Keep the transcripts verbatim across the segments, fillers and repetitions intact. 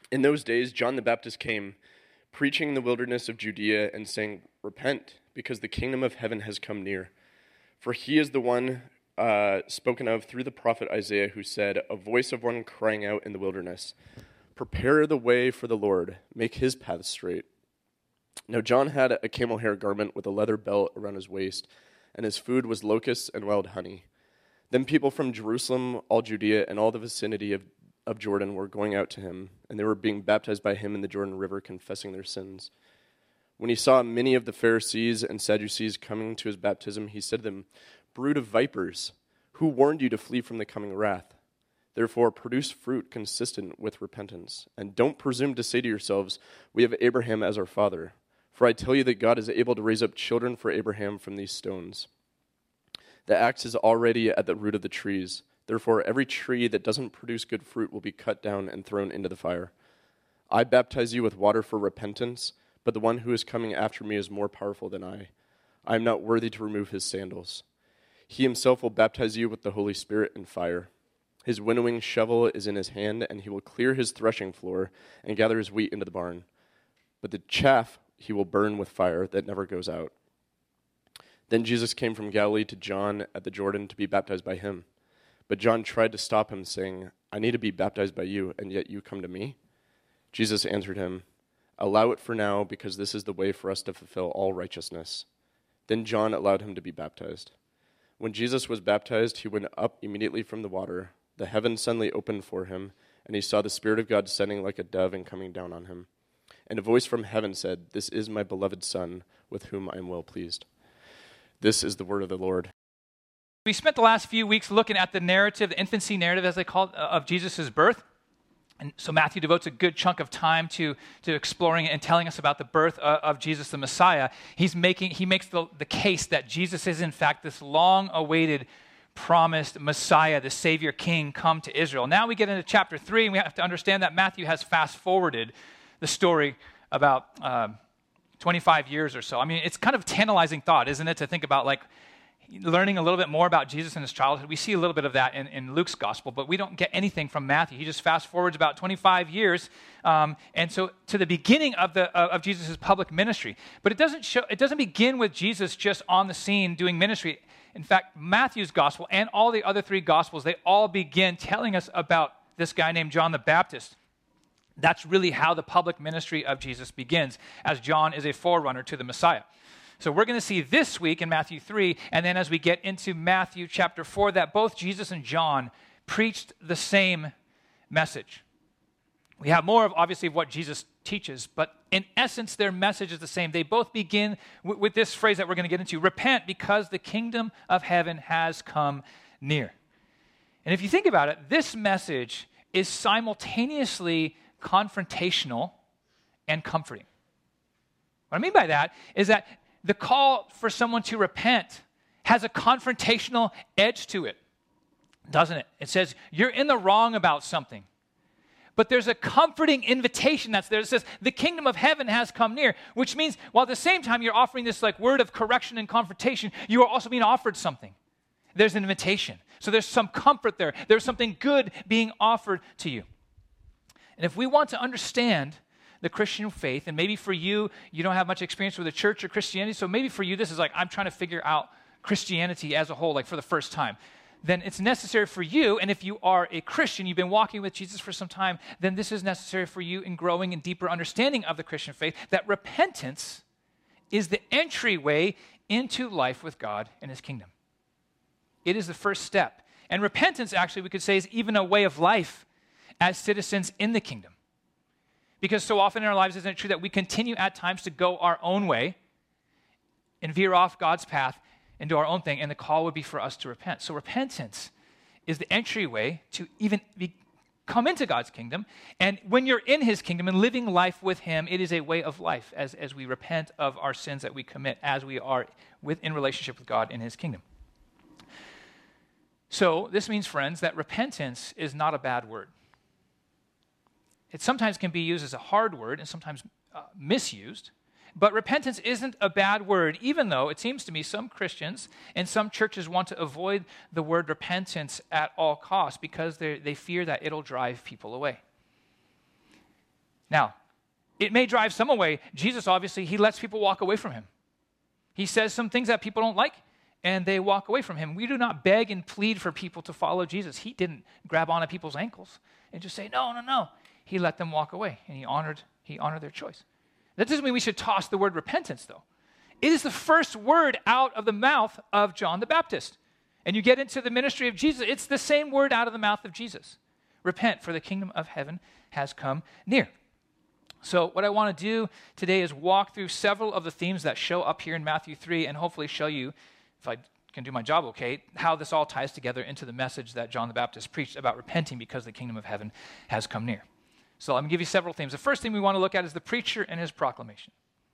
In those days, John the Baptist came, preaching in the wilderness of Judea and saying, "Repent, because the kingdom of heaven has come near. For he is the one uh, spoken of through the prophet Isaiah, who said, 'A voice of one crying out in the wilderness, prepare the way for the Lord, make his path straight.' Now John had a camel hair garment with a leather belt around his waist, and his food was locusts and wild honey. Then people from Jerusalem, all Judea, and all the vicinity of, of Jordan were going out to him, and they were being baptized by him in the Jordan River, confessing their sins. When he saw many of the Pharisees and Sadducees coming to his baptism, he said to them, 'Brood of vipers, who warned you to flee from the coming wrath? Therefore, produce fruit consistent with repentance, and don't presume to say to yourselves, "We have Abraham as our father." For I tell you that God is able to raise up children for Abraham from these stones. The axe is already at the root of the trees. Therefore, every tree that doesn't produce good fruit will be cut down and thrown into the fire. I baptize you with water for repentance, but the one who is coming after me is more powerful than I. I am not worthy to remove his sandals. He himself will baptize you with the Holy Spirit and fire. His winnowing shovel is in his hand, and he will clear his threshing floor and gather his wheat into the barn. But the chaff he will burn with fire that never goes out.' Then Jesus came from Galilee to John at the Jordan to be baptized by him. But John tried to stop him, saying, 'I need to be baptized by you, and yet you come to me?' Jesus answered him, 'Allow it for now, because this is the way for us to fulfill all righteousness.' Then John allowed him to be baptized. When Jesus was baptized, he went up immediately from the water. The heavens suddenly opened for him, and he saw the Spirit of God descending like a dove and coming down on him. And a voice from heaven said, 'This is my beloved Son, with whom I am well pleased.'" This is the word of the Lord. We spent the last few weeks looking at the narrative, the infancy narrative, as they call it, of Jesus' birth. And so Matthew devotes a good chunk of time to, to exploring and telling us about the birth of, of Jesus the Messiah. He's making, he makes the, the case that Jesus is, in fact, this long-awaited, promised Messiah, the Savior King, come to Israel. Now we get into chapter three, and we have to understand that Matthew has fast-forwarded the story about uh, twenty-five years or so. I mean, it's kind of tantalizing thought, isn't it, to think about like learning a little bit more about Jesus and his childhood. We see a little bit of that in, in Luke's gospel, but we don't get anything from Matthew. He just fast forwards about twenty-five years, um, and so to the beginning of the of Jesus' public ministry. But it doesn't show. It doesn't begin with Jesus just on the scene doing ministry. In fact, Matthew's gospel and all the other three gospels, they all begin telling us about this guy named John the Baptist. That's really how the public ministry of Jesus begins, as John is a forerunner to the Messiah. So we're going to see this week in Matthew three, and then as we get into Matthew chapter four, that both Jesus and John preached the same message. We have more of, obviously, of what Jesus teaches, but in essence, their message is the same. They both begin w- with this phrase that we're going to get into: repent, because the kingdom of heaven has come near. And if you think about it, this message is simultaneously confrontational and comforting. What I mean by that is that the call for someone to repent has a confrontational edge to it, doesn't it? It says, you're in the wrong about something. But there's a comforting invitation that's there that says, the kingdom of heaven has come near, which means while at the same time you're offering this like word of correction and confrontation, you are also being offered something. There's an invitation. So there's some comfort there. There's something good being offered to you. And if we want to understand the Christian faith, and maybe for you, you don't have much experience with the church or Christianity, so maybe for you this is like, I'm trying to figure out Christianity as a whole, like for the first time, then it's necessary for you, and if you are a Christian, you've been walking with Jesus for some time, then this is necessary for you in growing in deeper understanding of the Christian faith, that repentance is the entryway into life with God and his kingdom. It is the first step. And repentance, actually, we could say, is even a way of life as citizens in the kingdom. Because so often in our lives, isn't it true that we continue at times to go our own way and veer off God's path and do our own thing, and the call would be for us to repent. So repentance is the entryway to even be, come into God's kingdom, and when you're in his kingdom and living life with him, it is a way of life as, as we repent of our sins that we commit as we are with, in relationship with God in his kingdom. So this means, friends, that repentance is not a bad word. It sometimes can be used as a hard word and sometimes uh, misused. But repentance isn't a bad word, even though it seems to me some Christians and some churches want to avoid the word repentance at all costs because they fear that it'll drive people away. Now, it may drive some away. Jesus, obviously, he lets people walk away from him. He says some things that people don't like, and they walk away from him. We do not beg and plead for people to follow Jesus. He didn't grab onto people's ankles and just say, no, no, no. He let them walk away, and he honored, he honored their choice. That doesn't mean we should toss the word repentance, though. It is the first word out of the mouth of John the Baptist. And you get into the ministry of Jesus, it's the same word out of the mouth of Jesus. Repent, for the kingdom of heaven has come near. So what I want to do today is walk through several of the themes that show up here in Matthew three and hopefully show you, if I can do my job okay, how this all ties together into the message that John the Baptist preached about repenting because the kingdom of heaven has come near. So let me give you several themes. The first thing we want to look at is the preacher and his proclamation.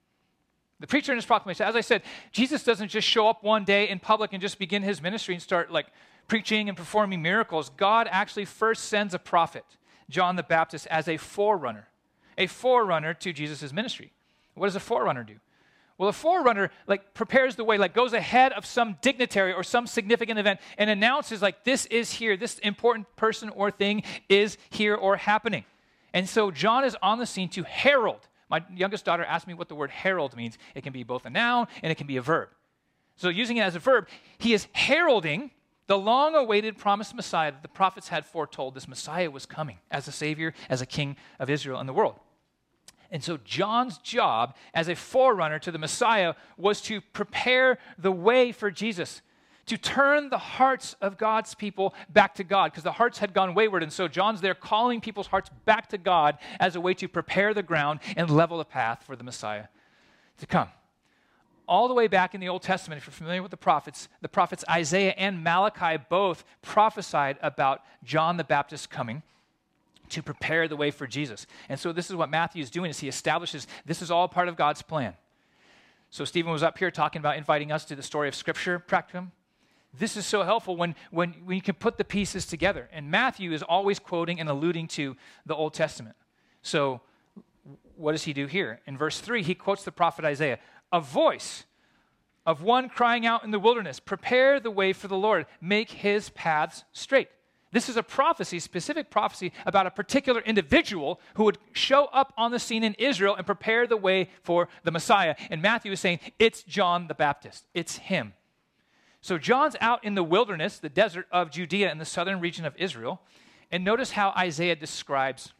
The preacher and his proclamation. As I said, Jesus doesn't just show up one day in public and just begin his ministry and start like preaching and performing miracles. God actually first sends a prophet, John the Baptist, as a forerunner, a forerunner to Jesus' ministry. What does a forerunner do? Well, a forerunner like prepares the way, like goes ahead of some dignitary or some significant event and announces like this is here, this important person or thing is here or happening. And so John is on the scene to herald. My youngest daughter asked me what the word herald means. It can be both a noun and it can be a verb. So using it as a verb, he is heralding the long-awaited promised Messiah that the prophets had foretold. This Messiah was coming as a Savior, as a King of Israel and the world. And so John's job as a forerunner to the Messiah was to prepare the way for Jesus, to turn the hearts of God's people back to God, because the hearts had gone wayward. And so John's there calling people's hearts back to God as a way to prepare the ground and level the path for the Messiah to come. All the way back in the Old Testament, if you're familiar with the prophets, the prophets Isaiah and Malachi both prophesied about John the Baptist coming to prepare the way for Jesus. And so this is what Matthew is doing, is he establishes this is all part of God's plan. So Stephen was up here talking about inviting us to the story of Scripture practicum. This is so helpful when, when, when you can put the pieces together. And Matthew is always quoting and alluding to the Old Testament. So what does he do here? In verse three, he quotes the prophet Isaiah. A voice of one crying out in the wilderness, prepare the way for the Lord, make his paths straight. This is a prophecy, specific prophecy about a particular individual who would show up on the scene in Israel and prepare the way for the Messiah. And Matthew is saying, it's John the Baptist. It's him. So John's out in the wilderness, the desert of Judea in the southern region of Israel. And notice how Isaiah describes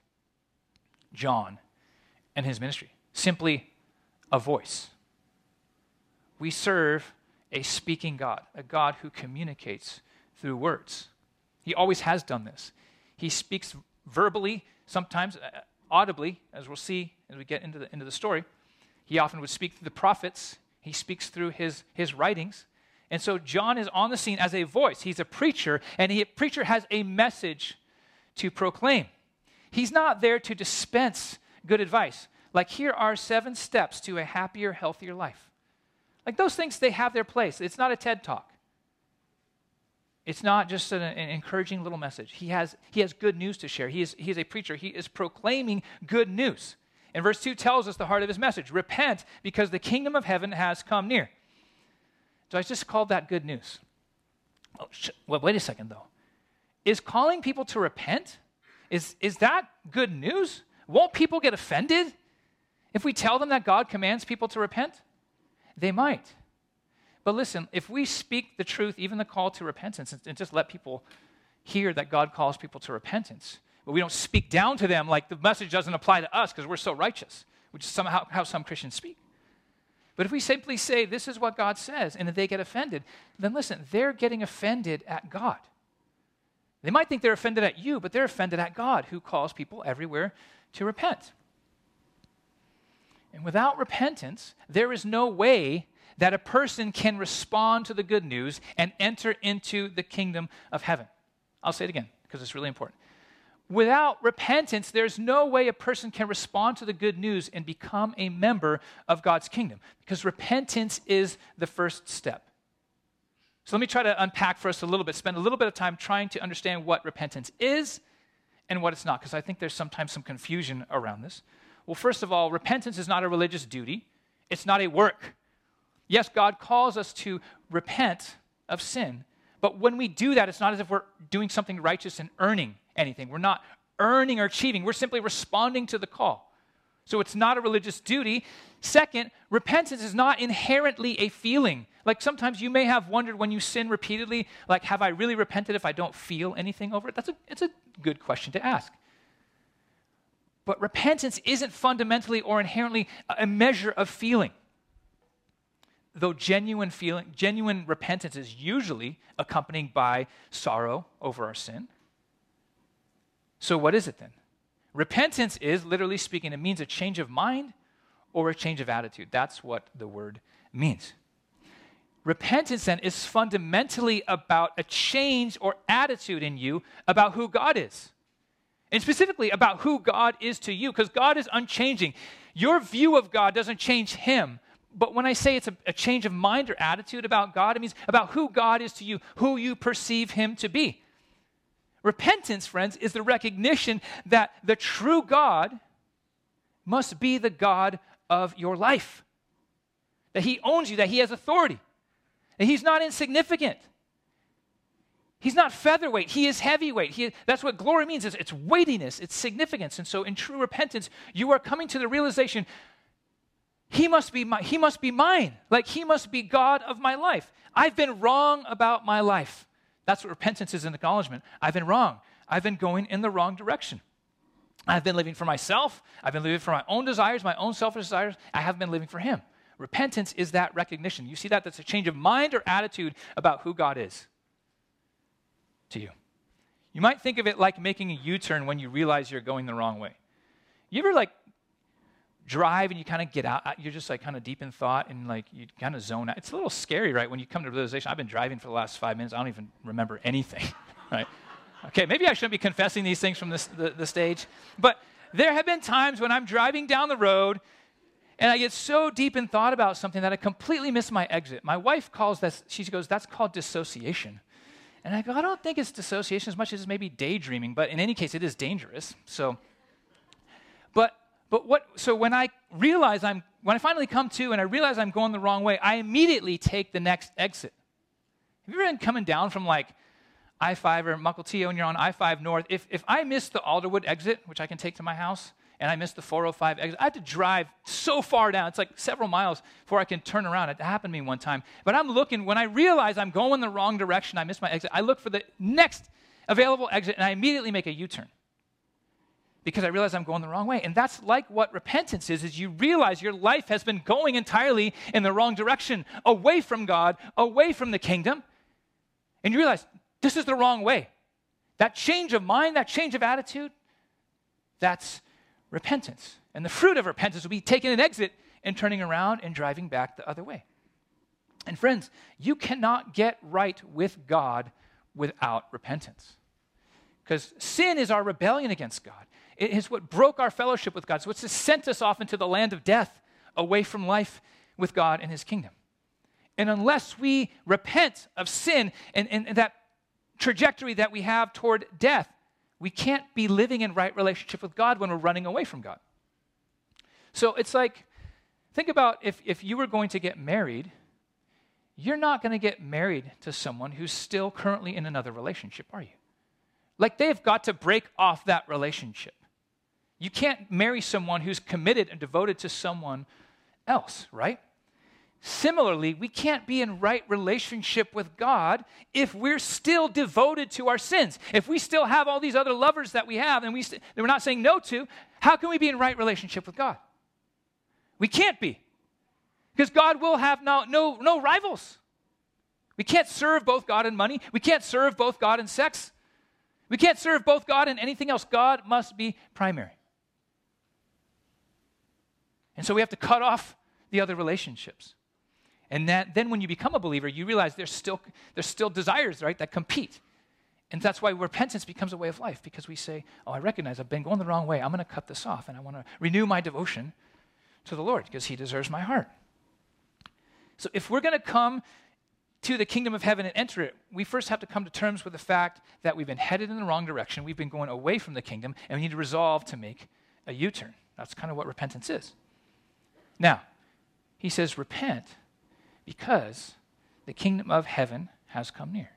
John and his ministry. Simply a voice. We serve a speaking God, a God who communicates through words. He always has done this. He speaks verbally, sometimes uh, audibly, as we'll see as we get into the, into the story. He often would speak through the prophets. He speaks through his, his writings. And so John is on the scene as a voice. He's a preacher, and he, a preacher has a message to proclaim. He's not there to dispense good advice. Like, here are seven steps to a happier, healthier life. Like, those things, they have their place. It's not a TED Talk. It's not just an, an encouraging little message. He has, he has good news to share. He is, he is a preacher. He is proclaiming good news. And verse two tells us the heart of his message. Repent, because the kingdom of heaven has come near. So I just called that good news. Oh, sh- well, wait a second, though. Is calling people to repent, is, is that good news? Won't people get offended if we tell them that God commands people to repent? They might. But listen, if we speak the truth, even the call to repentance, and, and just let people hear that God calls people to repentance, but we don't speak down to them like the message doesn't apply to us because we're so righteous, which is somehow how some Christians speak. But if we simply say, this is what God says, and if they get offended, then listen, they're getting offended at God. They might think they're offended at you, but they're offended at God, who calls people everywhere to repent. And without repentance, there is no way that a person can respond to the good news and enter into the kingdom of heaven. I'll say it again, because it's really important. Without repentance, there's no way a person can respond to the good news and become a member of God's kingdom, because repentance is the first step. So let me try to unpack for us a little bit, spend a little bit of time trying to understand what repentance is and what it's not, because I think there's sometimes some confusion around this. Well, first of all, repentance is not a religious duty. It's not a work. Yes, God calls us to repent of sin, but when we do that, it's not as if we're doing something righteous and earning anything. We're not earning or achieving. We're simply responding to the call. So it's not a religious duty. Second, repentance is not inherently a feeling. Like sometimes you may have wondered when you sin repeatedly, like, have I really repented if I don't feel anything over it? That's a, it's a good question to ask. But repentance isn't fundamentally or inherently a measure of feeling. Though genuine feeling, genuine repentance is usually accompanied by sorrow over our sin. So what is it then? Repentance is, literally speaking, it means a change of mind or a change of attitude. That's what the word means. Repentance then is fundamentally about a change or attitude in you about who God is. And specifically about who God is to you, because God is unchanging. Your view of God doesn't change him. But when I say it's a, a change of mind or attitude about God, it means about who God is to you, who you perceive him to be. Repentance, friends, is the recognition that the true God must be the God of your life. That he owns you, that he has authority. And he's not insignificant. He's not featherweight. He is heavyweight. He, that's what glory means. It's, it's weightiness. It's significance. And so in true repentance, you are coming to the realization, he must be my, he must be mine. Like he must be God of my life. I've been wrong about my life. That's what repentance is, an acknowledgement. I've been wrong. I've been going in the wrong direction. I've been living for myself. I've been living for my own desires, my own selfish desires. I haven't been living for him. Repentance is that recognition. You see that? That's a change of mind or attitude about who God is to you. You might think of it like making a U-turn when you realize you're going the wrong way. You ever like drive and you kind of get out, you're just like kind of deep in thought and like you kind of zone out. It's a little scary, right? When you come to realization, I've been driving for the last five minutes. I don't even remember anything, right? Okay, maybe I shouldn't be confessing these things from this, the, the stage. But there have been times when I'm driving down the road and I get so deep in thought about something that I completely miss my exit. My wife calls that, she goes, that's called dissociation. And I go, I don't think it's dissociation as much as maybe daydreaming, but in any case, it is dangerous. So, but but what? So when I realize I'm, when I finally come to and I realize I'm going the wrong way, I immediately take the next exit. Have you ever been coming down from like I five or Mukilteo and you're on I five North? If if I miss the Alderwood exit, which I can take to my house, and I missed the four oh five exit, I had to drive so far down. It's like several miles before I can turn around. It happened to me one time. But I'm looking, when I realize I'm going the wrong direction, I missed my exit, I look for the next available exit, and I immediately make a U-turn because I realize I'm going the wrong way. And that's like what repentance is, is you realize your life has been going entirely in the wrong direction, away from God, away from the kingdom, and you realize this is the wrong way. That change of mind, that change of attitude, that's repentance. And the fruit of repentance will be taking an exit and turning around and driving back the other way. And friends, you cannot get right with God without repentance. Because sin is our rebellion against God. It is what broke our fellowship with God. So it's what sent us off into the land of death, away from life with God and his kingdom. And unless we repent of sin and, and, and that trajectory that we have toward death, we can't be living in right relationship with God when we're running away from God. So it's like, think about if, if you were going to get married, you're not going to get married to someone who's still currently in another relationship, are you? Like they've got to break off that relationship. You can't marry someone who's committed and devoted to someone else, right? Similarly, we can't be in right relationship with God if we're still devoted to our sins. If we still have all these other lovers that we have and we st- that we're not saying no to, how can we be in right relationship with God? We can't be. Because God will have no, no, no rivals. We can't serve both God and money. We can't serve both God and sex. We can't serve both God and anything else. God must be primary. And so we have to cut off the other relationships. And that, then when you become a believer, you realize there's still, there's still desires, right, that compete. And that's why repentance becomes a way of life, because we say, oh, I recognize I've been going the wrong way. I'm going to cut this off, and I want to renew my devotion to the Lord because he deserves my heart. So if we're going to come to the kingdom of heaven and enter it, we first have to come to terms with the fact that we've been headed in the wrong direction. We've been going away from the kingdom, and we need to resolve to make a U-turn. That's kind of what repentance is. Now, he says, repent because the kingdom of heaven has come near.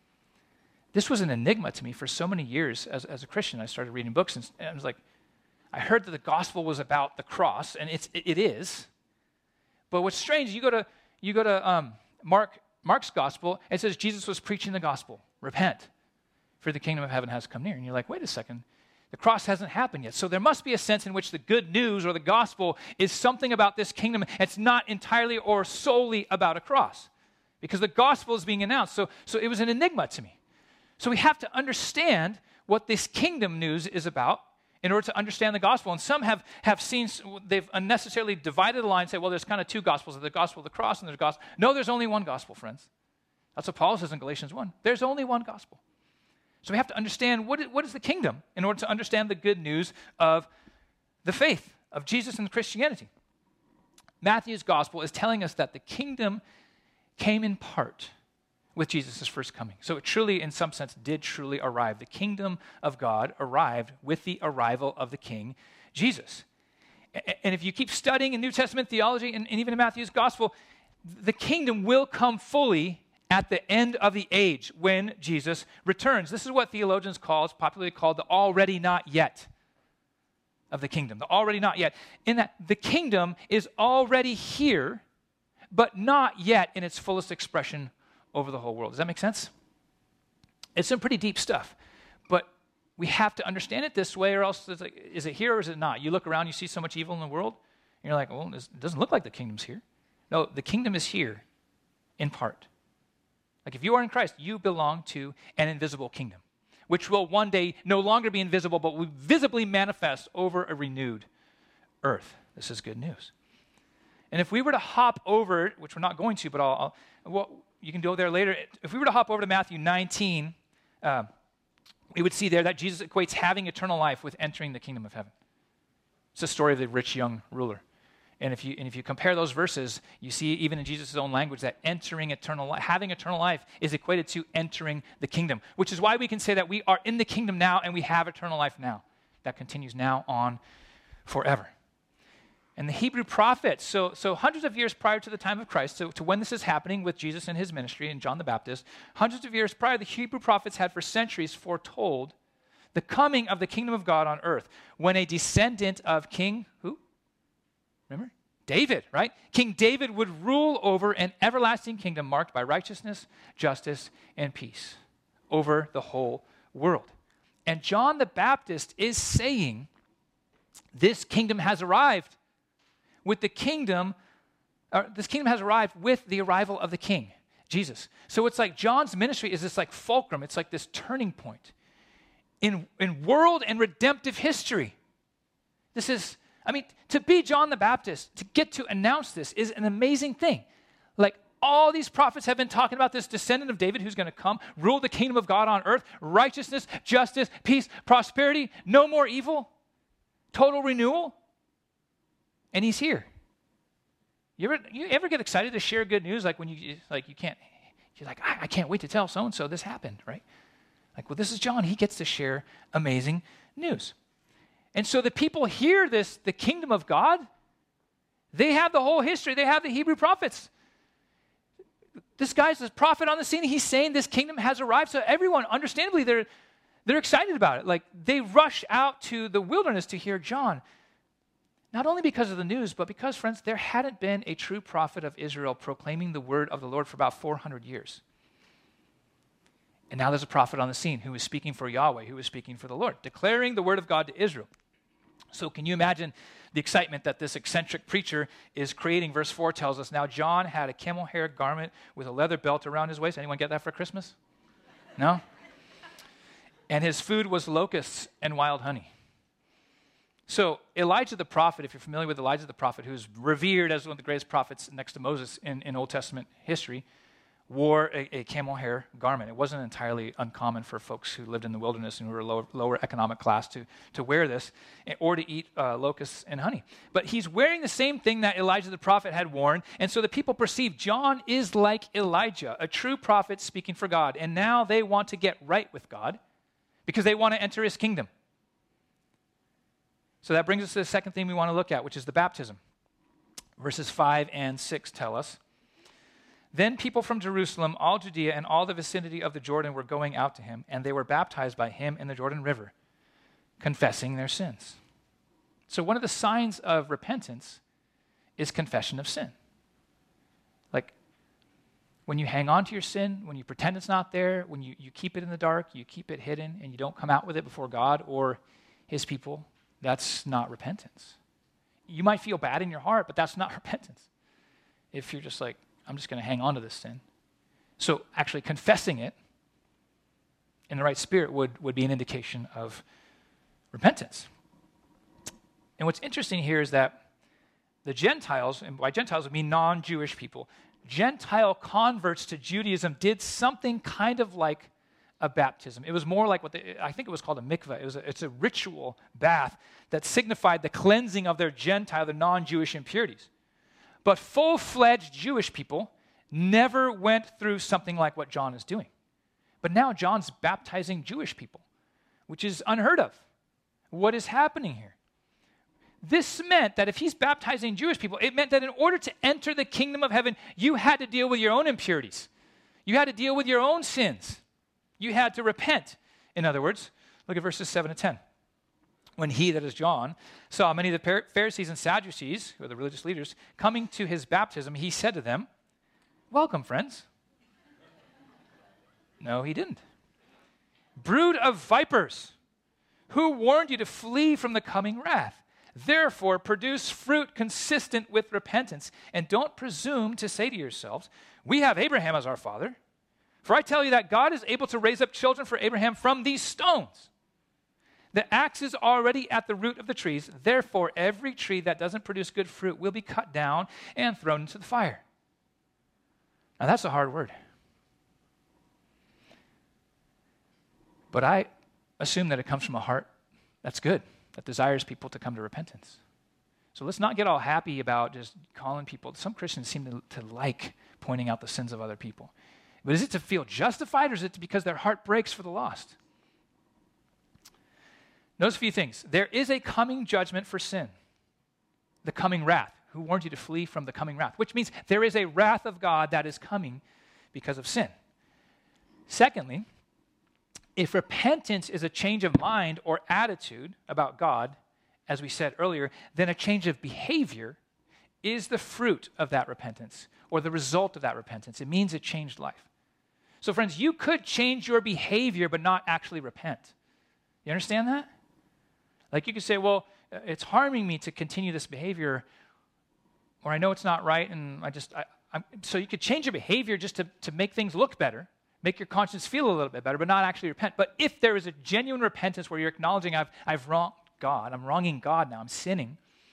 This was an enigma to me for so many years as, as a Christian. I started reading books, and, and I was like, I heard that the gospel was about the cross, and it's, it is. But what's strange, you go to, you go to um, Mark, Mark's gospel, it says Jesus was preaching the gospel. Repent, for the kingdom of heaven has come near. And you're like, wait a second, the cross hasn't happened yet. So there must be a sense in which the good news or the gospel is something about this kingdom. It's not entirely or solely about a cross, because the gospel is being announced. So, so it was an enigma to me. So we have to understand what this kingdom news is about in order to understand the gospel. And some have, have seen, they've unnecessarily divided the line and say, well, there's kind of two gospels. There's the gospel of the cross and there's gospel. No, there's only one gospel, friends. That's what Paul says in Galatians one. There's only one gospel. So we have to understand what is, what is the kingdom in order to understand the good news of the faith of Jesus and Christianity. Matthew's gospel is telling us that the kingdom came in part with Jesus' first coming. So it truly, in some sense, did truly arrive. The kingdom of God arrived with the arrival of the King, Jesus. And if you keep studying in New Testament theology and, and even in Matthew's gospel, the kingdom will come fully at the end of the age when Jesus returns. This is what theologians call, it's popularly called the already not yet of the kingdom. The already not yet. In that the kingdom is already here, but not yet in its fullest expression over the whole world. Does that make sense? It's some pretty deep stuff, but we have to understand it this way, or else it's like, is it here or is it not? You look around, you see so much evil in the world, and you're like, well, it doesn't look like the kingdom's here. No, the kingdom is here in part. Like if you are in Christ, you belong to an invisible kingdom, which will one day no longer be invisible, but will visibly manifest over a renewed earth. This is good news. And if we were to hop over, which we're not going to, but I'll, I'll well, you can go there later. If we were to hop over to Matthew nineteen, uh, we would see there that Jesus equates having eternal life with entering the kingdom of heaven. It's the story of the rich young ruler. And if you and if you compare those verses, you see even in Jesus' own language that entering eternal life, having eternal life is equated to entering the kingdom, which is why we can say that we are in the kingdom now and we have eternal life now. That continues now on forever. And the Hebrew prophets, so, so hundreds of years prior to the time of Christ, so to when this is happening with Jesus and his ministry and John the Baptist, hundreds of years prior, the Hebrew prophets had for centuries foretold the coming of the kingdom of God on earth when a descendant of King, who? Remember? David, right? King David would rule over an everlasting kingdom marked by righteousness, justice, and peace over the whole world. And John the Baptist is saying, this kingdom has arrived. With the kingdom, uh, this kingdom has arrived with the arrival of the King, Jesus. So it's like John's ministry is this like fulcrum. It's like this turning point in, in world and redemptive history. This is, I mean, to be John the Baptist, to get to announce this is an amazing thing. Like all these prophets have been talking about this descendant of David who's going to come, rule the kingdom of God on earth, righteousness, justice, peace, prosperity, no more evil, total renewal. And he's here. You ever, you ever get excited to share good news? Like when you, like you can't, you're like, I, I can't wait to tell so-and-so this happened, right? Like, well, this is John. He gets to share amazing news. And so the people hear this, the kingdom of God, they have the whole history. They have the Hebrew prophets. This guy's a prophet on the scene. He's saying this kingdom has arrived. So everyone, understandably, they're, they're excited about it. Like they rush out to the wilderness to hear John. Not only because of the news, but because, friends, there hadn't been a true prophet of Israel proclaiming the word of the Lord for about four hundred years. And now there's a prophet on the scene who is speaking for Yahweh, who is speaking for the Lord, declaring the word of God to Israel. So can you imagine the excitement that this eccentric preacher is creating? Verse four tells us, now John had a camel hair garment with a leather belt around his waist. Anyone get that for Christmas? No? And his food was locusts and wild honey. So Elijah the prophet, if you're familiar with Elijah the prophet, who's revered as one of the greatest prophets next to Moses in, in Old Testament history, wore a, a camel hair garment. It wasn't entirely uncommon for folks who lived in the wilderness and who were lower, lower economic class to, to wear this or to eat uh, locusts and honey. But he's wearing the same thing that Elijah the prophet had worn, and so the people perceive John is like Elijah, a true prophet speaking for God. And now they want to get right with God because they want to enter his kingdom. So that brings us to the second thing we want to look at, which is the baptism. Verses five and six tell us, then people from Jerusalem, all Judea, and all the vicinity of the Jordan were going out to him, and they were baptized by him in the Jordan River, confessing their sins. So one of the signs of repentance is confession of sin. Like when you hang on to your sin, when you pretend it's not there, when you, you keep it in the dark, you keep it hidden, and you don't come out with it before God or his people, that's not repentance. You might feel bad in your heart, but that's not repentance. If you're just like, I'm just going to hang on to this sin. So actually confessing it in the right spirit would, would be an indication of repentance. And what's interesting here is that the Gentiles, and by Gentiles I mean non-Jewish people, Gentile converts to Judaism did something kind of like a baptism. It was more like what they, I think it was called a mikveh. It was a, it's a ritual bath that signified the cleansing of their Gentile, the non-Jewish impurities. But full-fledged Jewish people never went through something like what John is doing. But now John's baptizing Jewish people, which is unheard of. What is happening here? This meant that if he's baptizing Jewish people, it meant that in order to enter the kingdom of heaven, you had to deal with your own impurities. You had to deal with your own sins. You had to repent. In other words, look at verses seven to ten. When he, that is John, saw many of the Pharisees and Sadducees, who are the religious leaders, coming to his baptism, he said to them, "Welcome, friends." No, he didn't. "Brood of vipers, who warned you to flee from the coming wrath? Therefore, produce fruit consistent with repentance, and don't presume to say to yourselves, 'We have Abraham as our father.' For I tell you that God is able to raise up children for Abraham from these stones. The axe is already at the root of the trees. Therefore, every tree that doesn't produce good fruit will be cut down and thrown into the fire." Now, that's a hard word. But I assume that it comes from a heart that's good, that desires people to come to repentance. So let's not get all happy about just calling people. Some Christians seem to, to like pointing out the sins of other people. But is it to feel justified, or is it because their heart breaks for the lost? Notice a few things. There is a coming judgment for sin, the coming wrath. Who warned you to flee from the coming wrath? Which means there is a wrath of God that is coming because of sin. Secondly, if repentance is a change of mind or attitude about God, as we said earlier, then a change of behavior is the fruit of that repentance or the result of that repentance. It means a changed life. So friends, you could change your behavior but not actually repent. You understand that? Like you could say, well, it's harming me to continue this behavior, or I know it's not right, and I just, I, I'm, so you could change your behavior just to, to make things look better, make your conscience feel a little bit better, but not actually repent. But if there is a genuine repentance where you're acknowledging I've, I've wronged God, I'm wronging God now, I'm sinning,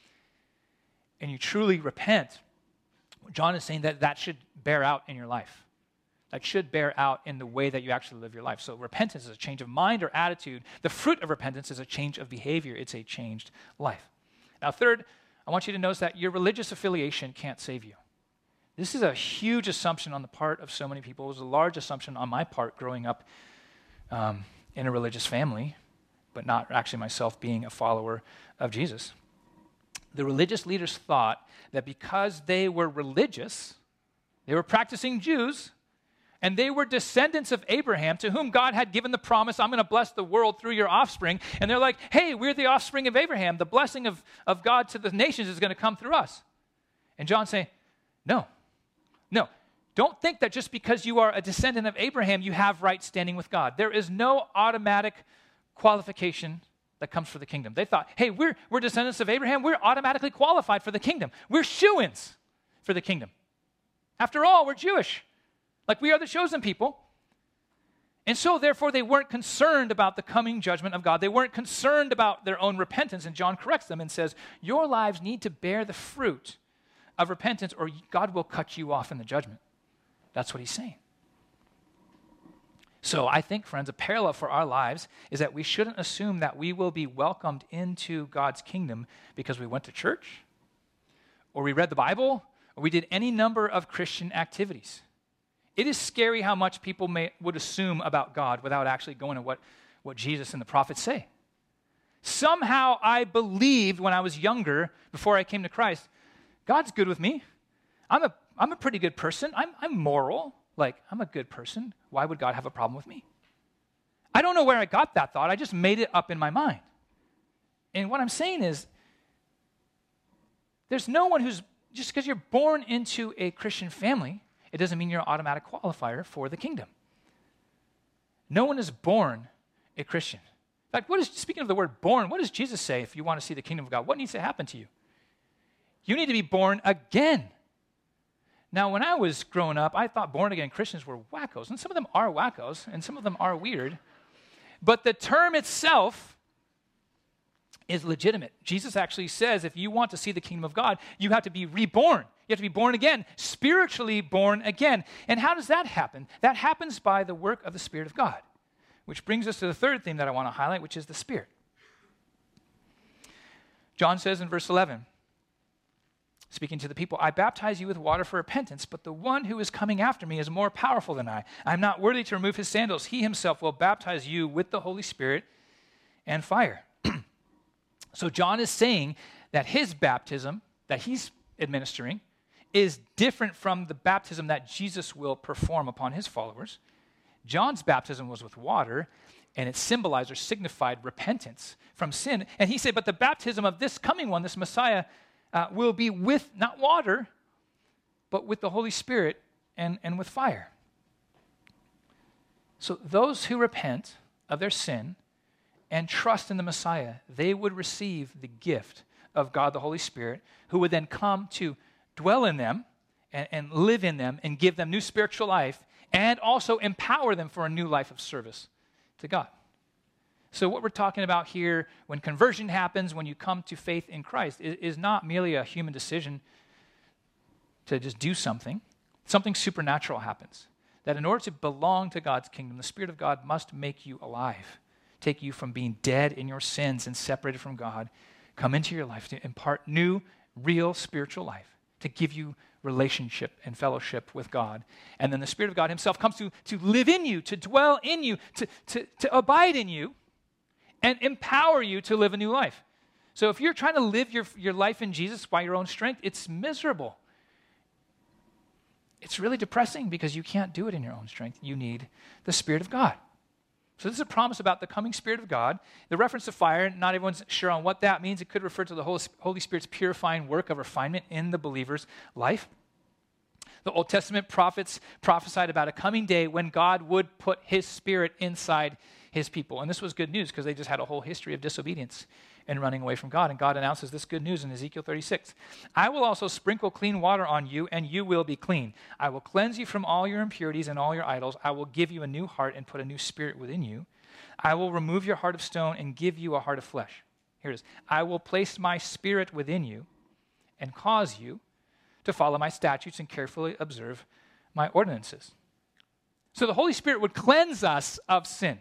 and you truly repent, John is saying that that should bear out in your life. That should bear out in the way that you actually live your life. So repentance is a change of mind or attitude. The fruit of repentance is a change of behavior. It's a changed life. Now, third, I want you to notice that your religious affiliation can't save you. This is a huge assumption on the part of so many people. It was a large assumption on my part growing up um, in a religious family, but not actually myself being a follower of Jesus. The religious leaders thought that because they were religious, they were practicing Jews, and they were descendants of Abraham, to whom God had given the promise, I'm going to bless the world through your offspring. And they're like, hey, we're the offspring of Abraham. The blessing of, of God to the nations is going to come through us. And John's saying, no, no. Don't think that just because you are a descendant of Abraham, you have right standing with God. There is no automatic qualification that comes for the kingdom. They thought, hey, we're, we're descendants of Abraham. We're automatically qualified for the kingdom. We're shoo-ins for the kingdom. After all, we're Jewish. Like we are the chosen people. And so, therefore, they weren't concerned about the coming judgment of God. They weren't concerned about their own repentance. And John corrects them and says, your lives need to bear the fruit of repentance, or God will cut you off in the judgment. That's what he's saying. So I think, friends, a parallel for our lives is that we shouldn't assume that we will be welcomed into God's kingdom because we went to church, or we read the Bible, or we did any number of Christian activities. It is scary how much people may, would assume about God without actually going to what, what Jesus and the prophets say. Somehow I believed when I was younger, before I came to Christ, God's good with me. I'm a, I'm a pretty good person. I'm, I'm moral. Like, I'm a good person. Why would God have a problem with me? I don't know where I got that thought. I just made it up in my mind. And what I'm saying is, There's no one who's, just because you're born into a Christian family, it doesn't mean you're an automatic qualifier for the kingdom. No one is born a Christian. In fact, what is, speaking of the word born, what does Jesus say if you want to see the kingdom of God? What needs to happen to you? You need to be born again. Now, when I was growing up, I thought born-again Christians were wackos, and some of them are wackos, and some of them are weird. But the term itself is legitimate. Jesus actually says if you want to see the kingdom of God, you have to be reborn. You have to be born again, spiritually born again. And how does that happen? That happens by the work of the Spirit of God, which brings us to the third theme that I want to highlight, which is the Spirit. John says in verse eleven, speaking to the people, I baptize you with water for repentance, but the one who is coming after me is more powerful than I. I'm not worthy to remove his sandals. He himself will baptize you with the Holy Spirit and fire. So John is saying that his baptism that he's administering is different from the baptism that Jesus will perform upon his followers. John's baptism was with water, and it symbolized or signified repentance from sin. And he said, but the baptism of this coming one, this Messiah, Uh, will be with, not water, but with the Holy Spirit and, and with fire. So those who repent of their sin and trust in the Messiah, they would receive the gift of God the Holy Spirit, who would then come to dwell in them and, and live in them and give them new spiritual life and also empower them for a new life of service to God. So what we're talking about here, when conversion happens, when you come to faith in Christ, is, is not merely a human decision to just do something. Something supernatural happens. That in order to belong to God's kingdom, the Spirit of God must make you alive, take you from being dead in your sins and separated from God, come into your life to impart new, real spiritual life, to give you relationship and fellowship with God. And then the Spirit of God himself comes to, to live in you, to dwell in you, to, to, to abide in you, and empower you to live a new life. So if you're trying to live your, your life in Jesus by your own strength, it's miserable. It's really depressing because you can't do it in your own strength. You need the Spirit of God. So this is a promise about the coming Spirit of God. The reference to fire, not everyone's sure on what that means. It could refer to the Holy Spirit's purifying work of refinement in the believer's life. The Old Testament prophets prophesied about a coming day when God would put his Spirit inside his people. And this was good news because they just had a whole history of disobedience and running away from God. And God announces this good news in Ezekiel thirty-six. I will also sprinkle clean water on you, and you will be clean. I will cleanse you from all your impurities and all your idols. I will give you a new heart and put a new spirit within you. I will remove your heart of stone and give you a heart of flesh. Here it is. I will place my spirit within you and cause you to follow my statutes and carefully observe my ordinances. So the Holy Spirit would cleanse us of sin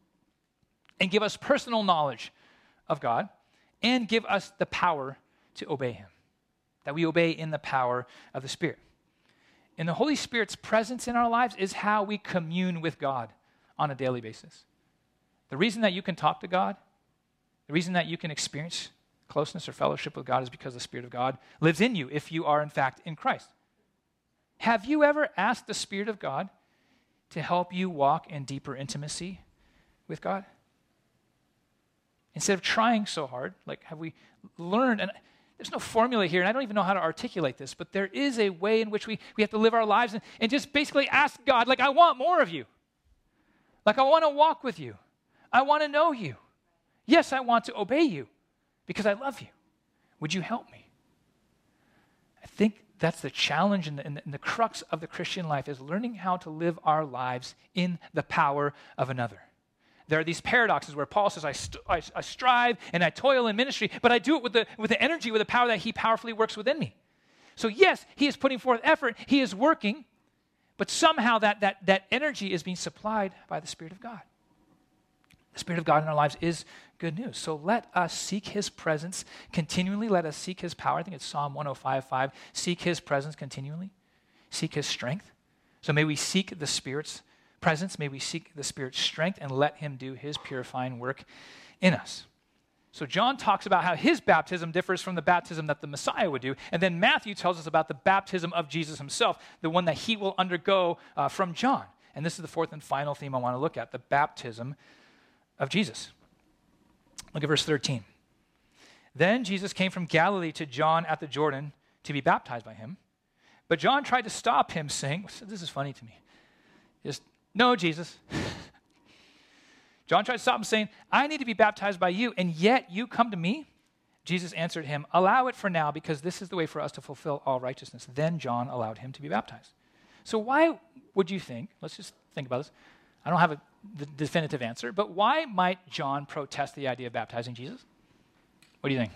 and give us personal knowledge of God and give us the power to obey him, that we obey in the power of the Spirit. And the Holy Spirit's presence in our lives is how we commune with God on a daily basis. The reason that you can talk to God, the reason that you can experience closeness or fellowship with God is because the Spirit of God lives in you if you are in fact in Christ. Have you ever asked the Spirit of God to help you walk in deeper intimacy with God? Instead of trying so hard, like have we learned, and there's no formula here, and I don't even know how to articulate this, but there is a way in which we, we have to live our lives and, and just basically ask God, like, I want more of you. Like, I want to walk with you. I want to know you. Yes, I want to obey you because I love you. Would you help me? I think that's the challenge and the, and the, and the crux of the Christian life is learning how to live our lives in the power of another. There are these paradoxes where Paul says, I, st- I, I strive and I toil in ministry, but I do it with the, with the energy, with the power that he powerfully works within me. So yes, he is putting forth effort, he is working, but somehow that, that, that energy is being supplied by the Spirit of God. The Spirit of God in our lives is good news. So let us seek his presence continually. Let us seek his power. I think it's Psalm one oh five five. Seek his presence continually. Seek his strength. So may we seek the Spirit's presence. May we seek the Spirit's strength and let him do his purifying work in us. So John talks about how his baptism differs from the baptism that the Messiah would do. And then Matthew tells us about the baptism of Jesus himself, the one that he will undergo uh, from John. And this is the fourth and final theme I want to look at, the baptism of Jesus. Look at verse thirteen. Then Jesus came from Galilee to John at the Jordan to be baptized by him. But John tried to stop him, saying, this is funny to me. Just, no, Jesus. John tried to stop him, saying, I need to be baptized by you, and yet you come to me? Jesus answered him, allow it for now, because this is the way for us to fulfill all righteousness. Then John allowed him to be baptized. So why would you think, let's just think about this. I don't have a the definitive answer, but why might John protest the idea of baptizing Jesus? What do you think?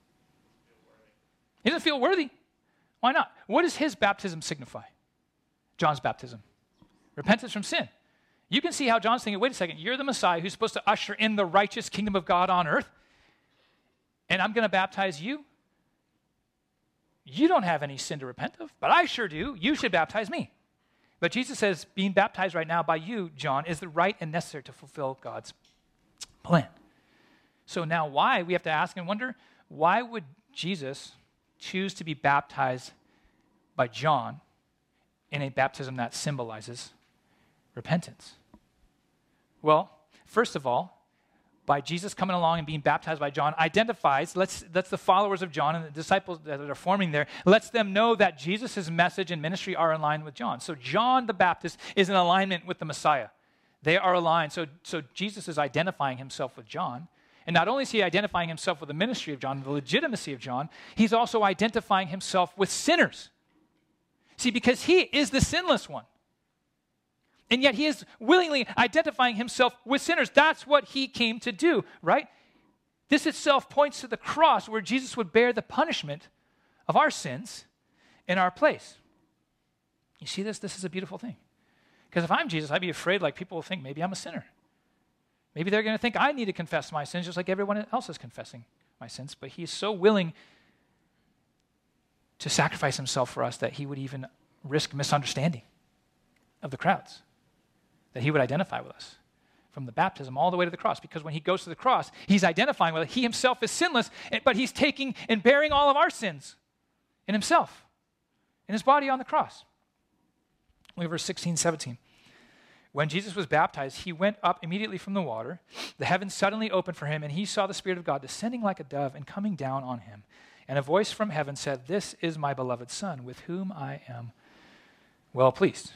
He doesn't feel worthy. Why not? What does his baptism signify? John's baptism. Repentance from sin. You can see how John's thinking, wait a second, you're the Messiah who's supposed to usher in the righteous kingdom of God on earth, and I'm going to baptize you? You don't have any sin to repent of, but I sure do. You should baptize me. But Jesus says, being baptized right now by you, John, is the right and necessary to fulfill God's plan. So now why, we have to ask and wonder, why would Jesus choose to be baptized by John in a baptism that symbolizes repentance? Well, first of all, by Jesus coming along and being baptized by John, identifies, let's, that's the followers of John and the disciples that are forming there, lets them know that Jesus' message and ministry are in line with John. So John the Baptist is in alignment with the Messiah. They are aligned. So, so Jesus is identifying himself with John. And not only is he identifying himself with the ministry of John, the legitimacy of John, he's also identifying himself with sinners. See, because he is the sinless one. And yet he is willingly identifying himself with sinners. That's what he came to do, right? This itself points to the cross where Jesus would bear the punishment of our sins in our place. You see this? This is a beautiful thing. Because if I'm Jesus, I'd be afraid like people will think maybe I'm a sinner. Maybe they're going to think I need to confess my sins just like everyone else is confessing my sins. But he's so willing to sacrifice himself for us that he would even risk misunderstanding of the crowds. That he would identify with us from the baptism all the way to the cross. Because when he goes to the cross, he's identifying with it. He himself is sinless, but he's taking and bearing all of our sins in himself, in his body on the cross. Look at verse sixteen, seventeen. When Jesus was baptized, he went up immediately from the water. The heavens suddenly opened for him, and he saw the Spirit of God descending like a dove and coming down on him. And a voice from heaven said, this is my beloved Son, with whom I am well pleased.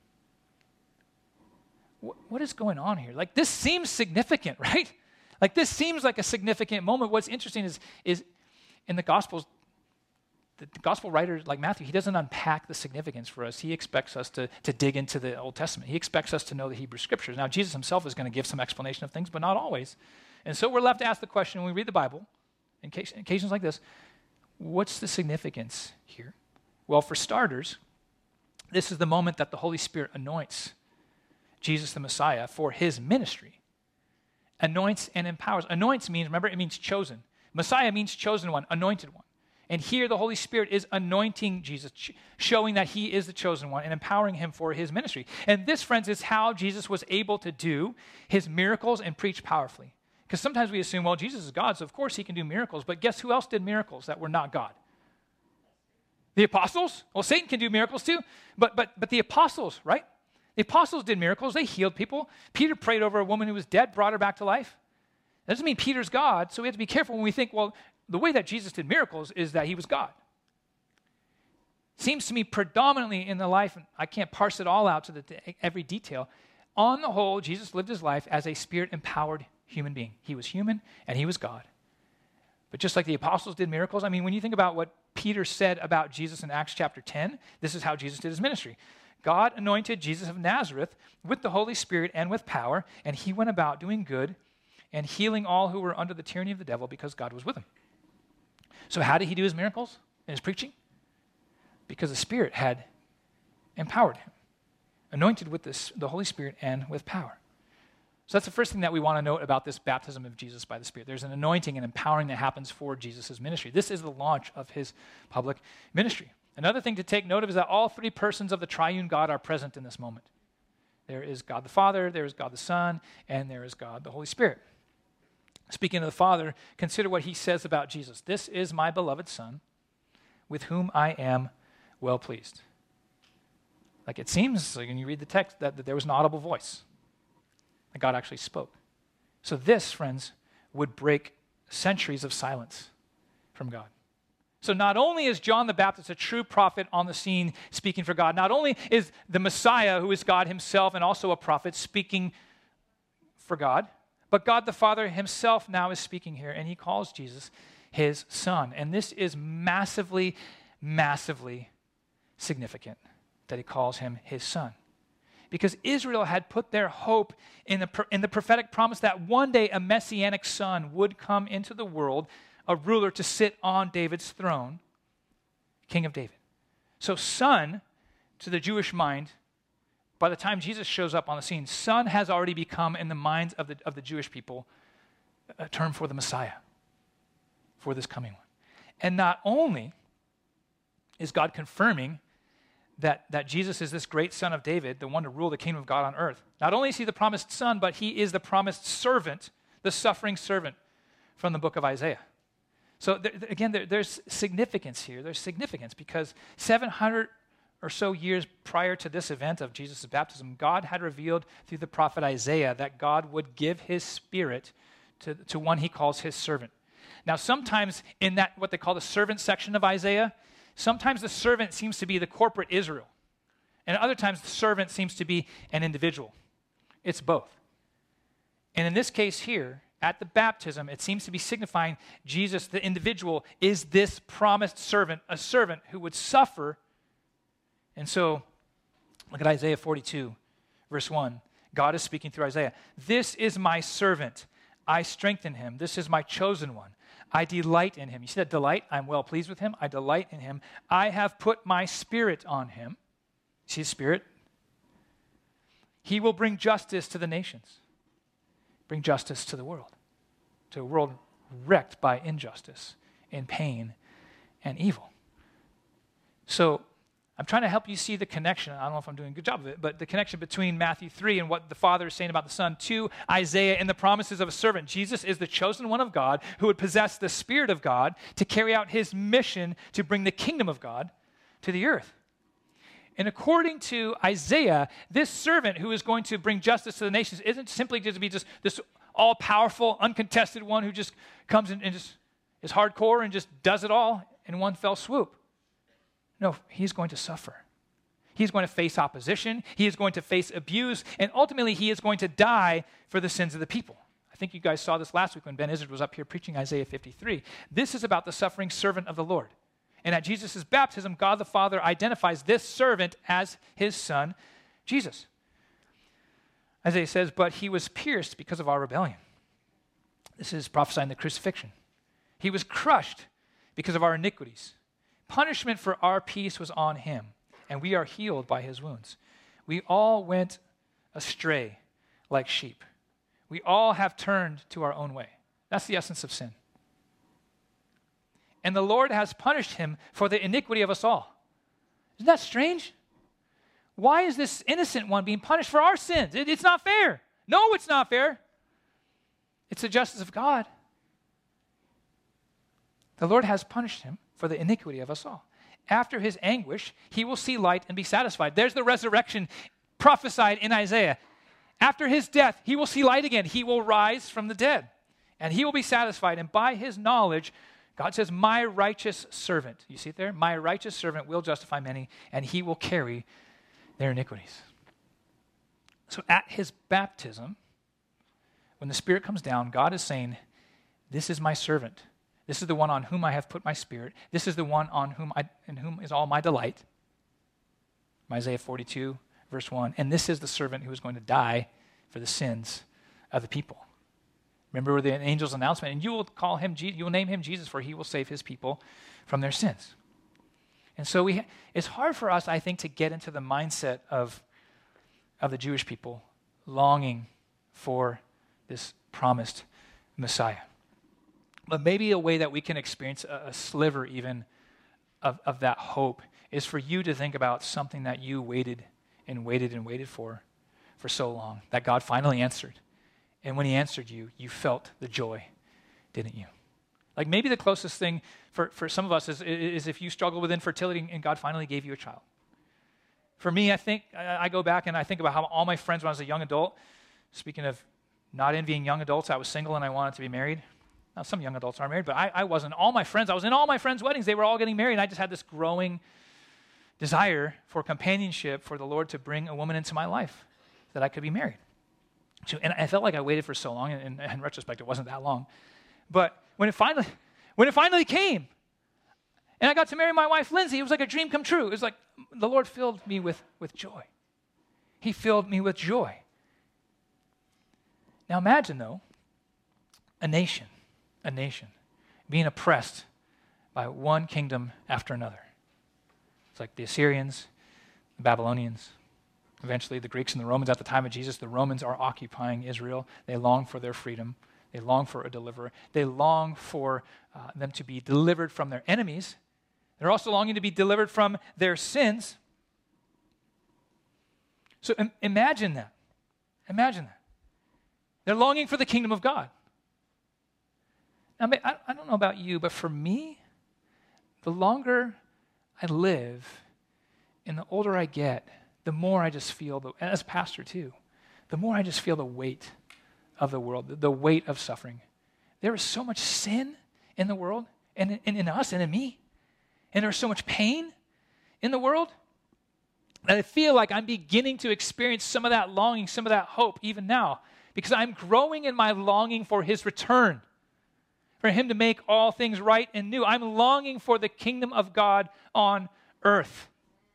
What is going on here? Like, this seems significant, right? Like, this seems like a significant moment. What's interesting is, is in the Gospels, the, the Gospel writer, like Matthew, he doesn't unpack the significance for us. He expects us to, to dig into the Old Testament. He expects us to know the Hebrew Scriptures. Now, Jesus himself is going to give some explanation of things, but not always. And so we're left to ask the question when we read the Bible, in occasions like this, what's the significance here? Well, for starters, this is the moment that the Holy Spirit anoints Jesus the Messiah for his ministry. Anoints and empowers. Anoints means, remember, it means chosen. Messiah means chosen one, anointed one. And here the Holy Spirit is anointing Jesus, showing that he is the chosen one and empowering him for his ministry. And this, friends, is how Jesus was able to do his miracles and preach powerfully. Because sometimes we assume, well, Jesus is God, so of course he can do miracles. But guess who else did miracles that were not God? The apostles? Well, Satan can do miracles too. But but but the apostles, right? The apostles did miracles. They healed people. Peter prayed over a woman who was dead, brought her back to life. That doesn't mean Peter's God, so we have to be careful when we think, well, the way that Jesus did miracles is that he was God. Seems to me predominantly in the life, and I can't parse it all out to the, every detail. On the whole, Jesus lived his life as a spirit-empowered human being. He was human and he was God. But just like the apostles did miracles, I mean, when you think about what Peter said about Jesus in Acts chapter ten, this is how Jesus did his ministry. God anointed Jesus of Nazareth with the Holy Spirit and with power, and he went about doing good and healing all who were under the tyranny of the devil because God was with him. So how did he do his miracles in his preaching? Because the Spirit had empowered him, anointed with this, the Holy Spirit and with power. So that's the first thing that we want to note about this baptism of Jesus by the Spirit. There's an anointing and empowering that happens for Jesus' ministry. This is the launch of his public ministry. Another thing to take note of is that all three persons of the triune God are present in this moment. There is God the Father, there is God the Son, and there is God the Holy Spirit. Speaking of the Father, consider what he says about Jesus. This is my beloved Son, with whom I am well pleased. Like it seems, like when you read the text, that, that there was an audible voice. That God actually spoke. So this, friends, would break centuries of silence from God. So not only is John the Baptist a true prophet on the scene speaking for God, not only is the Messiah, who is God himself and also a prophet, speaking for God, but God the Father himself now is speaking here, and he calls Jesus his son. And this is massively, massively significant that he calls him his son. Because Israel had put their hope in the, in the prophetic promise that one day a messianic son would come into the world, a ruler to sit on David's throne, King of David. So son, to the Jewish mind, by the time Jesus shows up on the scene, son has already become, in the minds of the, of the Jewish people, a term for the Messiah, for this coming one. And not only is God confirming that, that Jesus is this great son of David, the one to rule the kingdom of God on earth, not only is he the promised son, but he is the promised servant, the suffering servant from the book of Isaiah. So there, again, there, there's significance here. There's significance because seven hundred or so years prior to this event of Jesus' baptism, God had revealed through the prophet Isaiah that God would give his spirit to, to one he calls his servant. Now, sometimes in that, what they call the servant section of Isaiah, sometimes the servant seems to be the corporate Israel. And other times the servant seems to be an individual. It's both. And in this case here, at the baptism, it seems to be signifying Jesus, the individual, is this promised servant, a servant who would suffer. And so, look at Isaiah forty-two, verse one. God is speaking through Isaiah. This is my servant. I strengthen him. This is my chosen one. I delight in him. You see that delight? I'm well pleased with him. I delight in him. I have put my spirit on him. See his spirit? He will bring justice to the nations. Bring justice to the world. To a world wrecked by injustice and pain and evil. So, I'm trying to help you see the connection. I don't know if I'm doing a good job of it, but the connection between Matthew three and what the Father is saying about the Son to Isaiah and the promises of a servant. Jesus is the chosen one of God who would possess the Spirit of God to carry out his mission to bring the kingdom of God to the earth. And according to Isaiah, this servant who is going to bring justice to the nations isn't simply just to be just this all-powerful, uncontested one who just comes in and just is hardcore and just does it all in one fell swoop. No, he's going to suffer. He's going to face opposition. He is going to face abuse. And ultimately, he is going to die for the sins of the people. I think you guys saw this last week when Ben Izzard was up here preaching Isaiah fifty-three. This is about the suffering servant of the Lord. And at Jesus' baptism, God the Father identifies this servant as his son, Jesus. Isaiah says, but he was pierced because of our rebellion. This is prophesying the crucifixion. He was crushed because of our iniquities. Punishment for our peace was on him, and we are healed by his wounds. We all went astray like sheep. We all have turned to our own way. That's the essence of sin. And the Lord has punished him for the iniquity of us all. Isn't that strange? Why is this innocent one being punished for our sins? It, it's not fair. No, it's not fair. It's the justice of God. The Lord has punished him for the iniquity of us all. After his anguish, he will see light and be satisfied. There's the resurrection prophesied in Isaiah. After his death, he will see light again. He will rise from the dead, and he will be satisfied. And by his knowledge, God says, my righteous servant, you see it there? My righteous servant will justify many, and he will carry their iniquities. So at his baptism, when the Spirit comes down, God is saying, this is my servant. This is the one on whom I have put my spirit. This is the one on whom I, in whom is all my delight. Isaiah forty-two, verse one. And this is the servant who is going to die for the sins of the people. Remember the angel's announcement, and you will call him, you will name him Jesus, for he will save his people from their sins. And so we, it's hard for us, I think, to get into the mindset of, of the Jewish people longing for this promised Messiah. But maybe a way that we can experience a, a sliver even of, of that hope is for you to think about something that you waited and waited and waited for for so long, that God finally answered. And when he answered you, you felt the joy, didn't you? Like maybe the closest thing for, for some of us is, is if you struggle with infertility and God finally gave you a child. For me, I think, I go back and I think about how all my friends when I was a young adult, speaking of not envying young adults, I was single and I wanted to be married. Now, some young adults are married, but I, I wasn't. All my friends, I was in all my friends' weddings. They were all getting married, and I just had this growing desire for companionship, for the Lord to bring a woman into my life that I could be married to. And I felt like I waited for so long, and in, in retrospect, it wasn't that long. But when it finally, when it finally came, and I got to marry my wife, Lindsay, it was like a dream come true. It was like the Lord filled me with, with joy. He filled me with joy. Now imagine, though, a nation, a nation being oppressed by one kingdom after another. It's like the Assyrians, the Babylonians, eventually the Greeks and the Romans. At the time of Jesus, the Romans are occupying Israel. They long for their freedom. They long for a deliverer. They long for uh, them to be delivered from their enemies. They're also longing to be delivered from their sins. So im- imagine that. Imagine that. They're longing for the kingdom of God. Now, I, I don't know about you, but for me, the longer I live and the older I get, the more I just feel, the, and as a pastor too, the more I just feel the weight of the world, the, the weight of suffering. There is so much sin in the world, and in, in us, and in me, and there's so much pain in the world that I feel like I'm beginning to experience some of that longing, some of that hope even now, because I'm growing in my longing for his return, for him to make all things right and new. I'm longing for the kingdom of God on earth.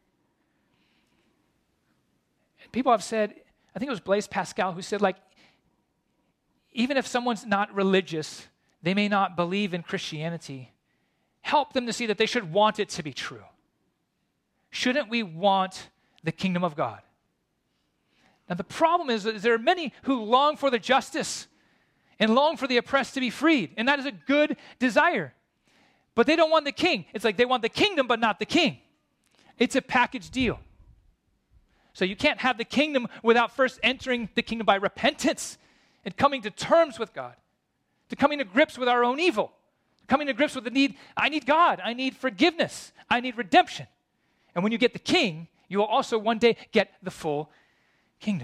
And people have said, I think it was Blaise Pascal who said, like, even if someone's not religious, they may not believe in Christianity, help them to see that they should want it to be true. Shouldn't we want the kingdom of God? Now the problem is that there are many who long for the justice and long for the oppressed to be freed, and that is a good desire. But they don't want the king. It's like they want the kingdom but not the king. It's a package deal. So you can't have the kingdom without first entering the kingdom by repentance and coming to terms with God, to coming to grips with our own evil, coming to grips with the need, I need God, I need forgiveness, I need redemption. And when you get the king, you will also one day get the full kingdom.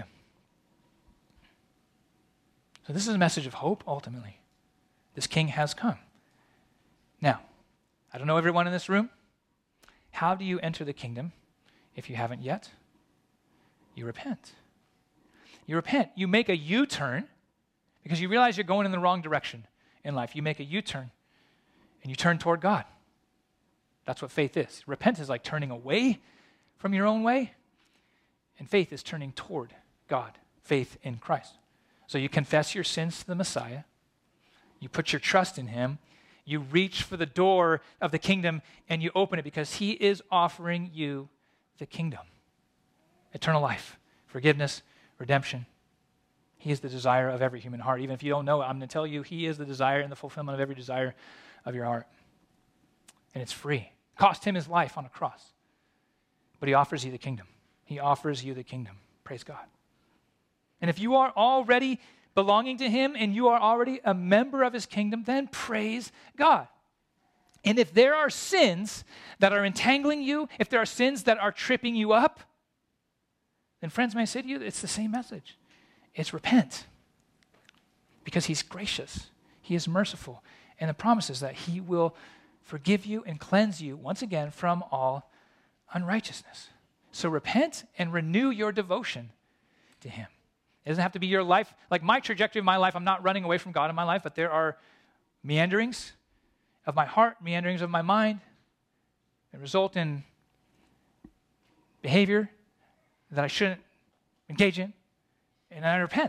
So this is a message of hope, ultimately. This king has come. Now, I don't know everyone in this room. How do you enter the kingdom if you haven't yet? You repent. You repent. You make a U-turn because you realize you're going in the wrong direction in life. You make a U-turn and you turn toward God. That's what faith is. Repent is like turning away from your own way, and faith is turning toward God, faith in Christ. So you confess your sins to the Messiah, you put your trust in him, you reach for the door of the kingdom and you open it because he is offering you the kingdom. Eternal life, forgiveness, redemption. He is the desire of every human heart. Even if you don't know it, I'm going to tell you, he is the desire and the fulfillment of every desire of your heart. And it's free. It cost him his life on a cross. But he offers you the kingdom. He offers you the kingdom. Praise God. And if you are already belonging to him and you are already a member of his kingdom, then praise God. And if there are sins that are entangling you, if there are sins that are tripping you up, then friends, may I say to you, it's the same message. It's repent. Because he's gracious. He is merciful. And the promise is that he will forgive you and cleanse you once again from all unrighteousness. So repent and renew your devotion to him. It doesn't have to be your life. Like my trajectory of my life, I'm not running away from God in my life, but there are meanderings of my heart, meanderings of my mind that result in behavior that I shouldn't engage in, and I repent.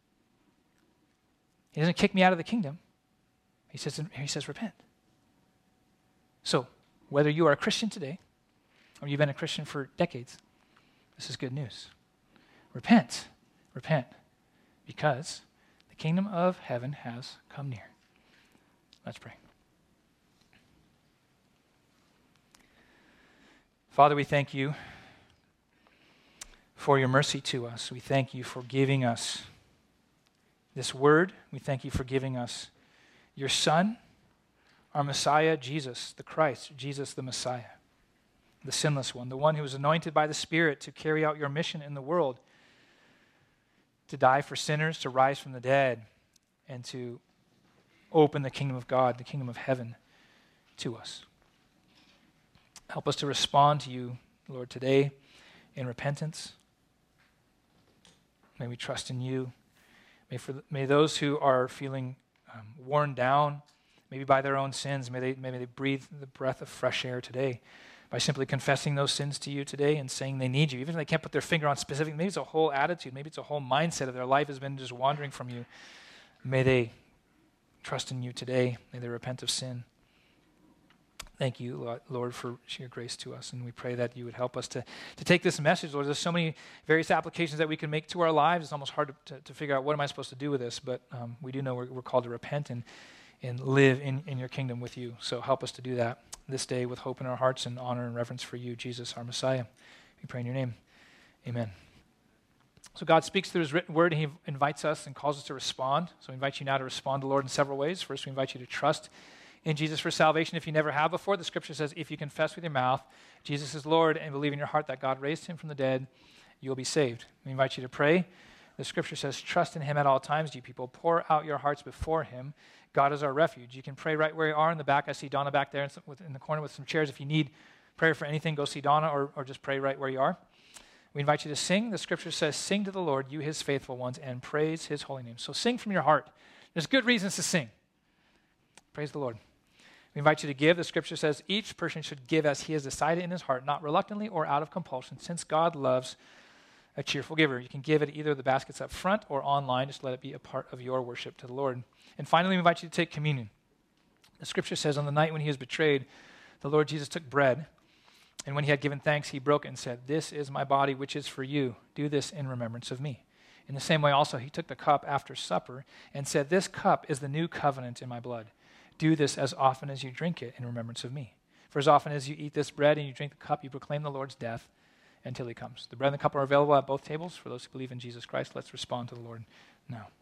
He doesn't kick me out of the kingdom. He says, he says repent. So, whether you are a Christian today, or you've been a Christian for decades, this is good news. Repent. Repent. Because the kingdom of heaven has come near. Let's pray. Father, we thank you for your mercy to us. We thank you for giving us this word. We thank you for giving us your Son, our Messiah, Jesus, the Christ, Jesus the Messiah, the sinless one, the one who was anointed by the Spirit to carry out your mission in the world, to die for sinners, to rise from the dead, and to open the kingdom of God, the kingdom of heaven to us. Help us to respond to you, Lord, today in repentance. May we trust in you. May, for, may those who are feeling um, worn down, maybe by their own sins, may they, may they breathe the breath of fresh air today by simply confessing those sins to you today and saying they need you. Even if they can't put their finger on specific, maybe it's a whole attitude, maybe it's a whole mindset of their life has been just wandering from you. May they trust in you today. May they repent of sin. Thank you, Lord, for your grace to us. And we pray that you would help us to, to take this message, Lord. There's so many various applications that we can make to our lives. It's almost hard to, to, to figure out what am I supposed to do with this. But um, we do know we're, we're called to repent and, and live in, in your kingdom with you. So help us to do that this day with hope in our hearts and honor and reverence for you, Jesus, our Messiah. We pray in your name. Amen. So God speaks through his written word, and he invites us and calls us to respond. So we invite you now to respond to the Lord in several ways. First, we invite you to trust in Jesus for salvation if you never have before. The scripture says, if you confess with your mouth Jesus is Lord and believe in your heart that God raised him from the dead, you will be saved. We invite you to pray. The scripture says, trust in him at all times, you people. Pour out your hearts before him. God is our refuge. You can pray right where you are in the back. I see Donna back there in, some, in the corner with some chairs. If you need prayer for anything, go see Donna or, or just pray right where you are. We invite you to sing. The scripture says, sing to the Lord, you his faithful ones, and praise his holy name. So sing from your heart. There's good reasons to sing. Praise the Lord. We invite you to give. The scripture says each person should give as he has decided in his heart, not reluctantly or out of compulsion, since God loves a cheerful giver. You can give at either of the baskets up front or online. Just let it be a part of your worship to the Lord. And finally, we invite you to take communion. The scripture says on the night when he was betrayed, the Lord Jesus took bread, and when he had given thanks, he broke it and said, this is my body, which is for you. Do this in remembrance of me. In the same way also, he took the cup after supper and said, this cup is the new covenant in my blood. Do this as often as you drink it in remembrance of me. For as often as you eat this bread and you drink the cup, you proclaim the Lord's death until he comes. The bread and the cup are available at both tables for those who believe in Jesus Christ. Let's respond to the Lord now.